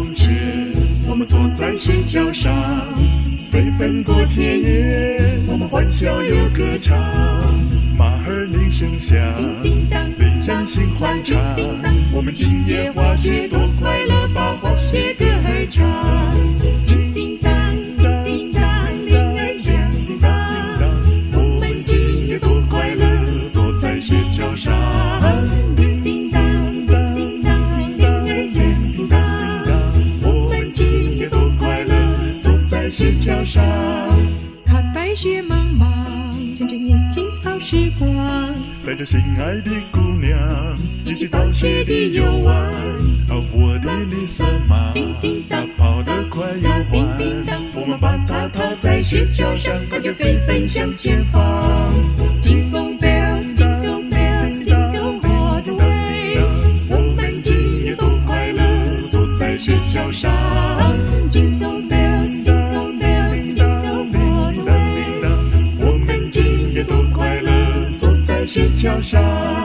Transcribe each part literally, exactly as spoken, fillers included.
风雪，我们坐在雪橇上，飞奔过田野，我们欢笑又歌唱。马儿铃声响，令人心欢畅。我们今夜滑雪多快乐，把滑雪歌儿唱。叮叮当，叮叮当，铃儿响，叮当。我们今夜多快乐，坐在雪橇上。叮叮当，叮叮当，铃儿响，叮当。我们今夜多快乐，坐在雪橇上。 看白雪茫茫，睁着眼睛好时光， 带着心爱的姑娘，一起到雪地游玩。啊，我的绿色马，它跑得快又缓，我们把它套在雪橇上，它就飞奔向前方。Jingle bells, jingle bells, jingle all the way。我们今夜多快乐，坐在雪橇上。Jingle bells, jingle bells, jingle all the way。我们今夜多快乐，坐在雪橇上。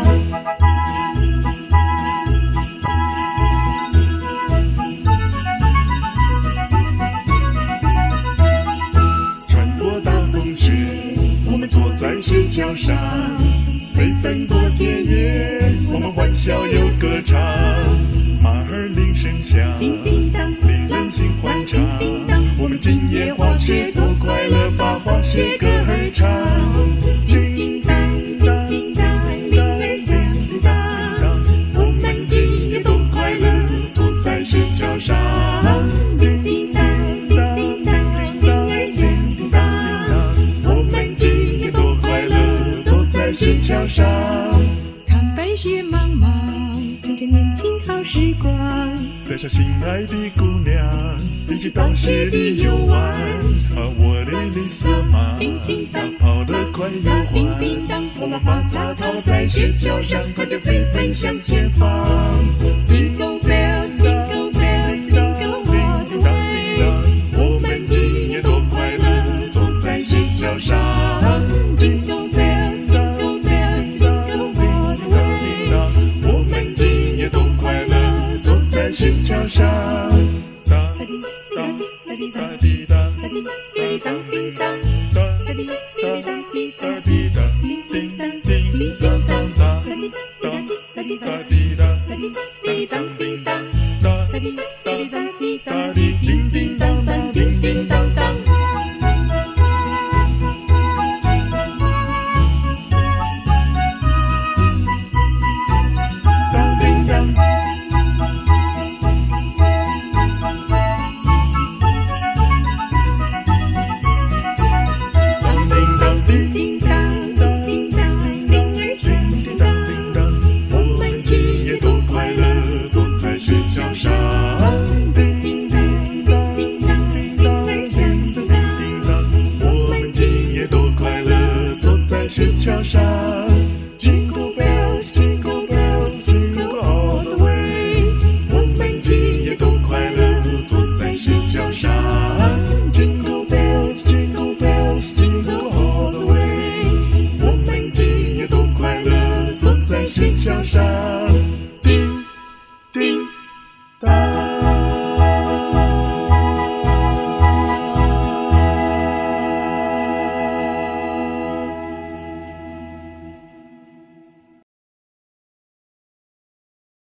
穿过大风雪，我们坐在雪橇上，飞奔过田野，我们欢笑又歌唱。马儿铃声响，令人心欢畅。我们今夜滑雪多快乐，把滑雪歌儿唱。叮叮当，叮叮当，铃儿响，叮当。我们今夜多快乐，坐在雪橇上。叮叮当，叮叮当，铃儿响，叮当。我们今夜多快乐，坐在雪橇上。 看白雪茫茫，睁着眼睛好时光， 带上心爱的姑娘，一起到雪地游玩。啊，我的绿色马，它跑得快又缓，我们把它套在雪橇上，它就飞奔向前方。Jingle bells, jingle bells, jingle all the way。我们今夜多快乐，坐在雪橇上。Jingle bells, jingle bells, jingle all the way。我们今夜多快乐，坐在雪橇上。哒滴哒滴哒滴哒滴哒。